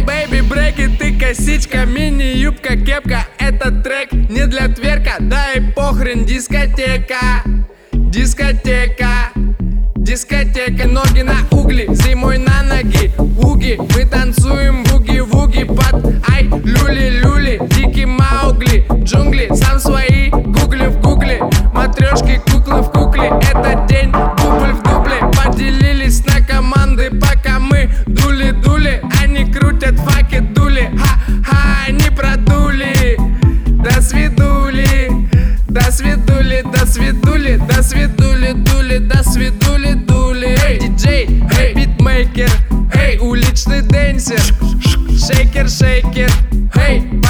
бэйби, брейки, ты косичка, мини-юбка, кепка. Этот трек не для тверка, да и похрен, дискотека. Дискотека, дискотека, ноги на угли, зимой на ноги. Уги, мы танцуем буги-вуги под ай, люли-люли, дикий Маугли. Джунгли, сам свои гугли в гугле. Матрешки, куклы в кукле, этот день дубль в дубле. Поделились на команды, пока мы дули-дули. Они крутят факи, дули, ха-ха, они продули. До свидули, до свидули, до свидули, до свидули, дули, до свидули, дули. Эй, диджей, эй, битмейкер, эй, уличный дэнсер, шейкер, шейкер, эй.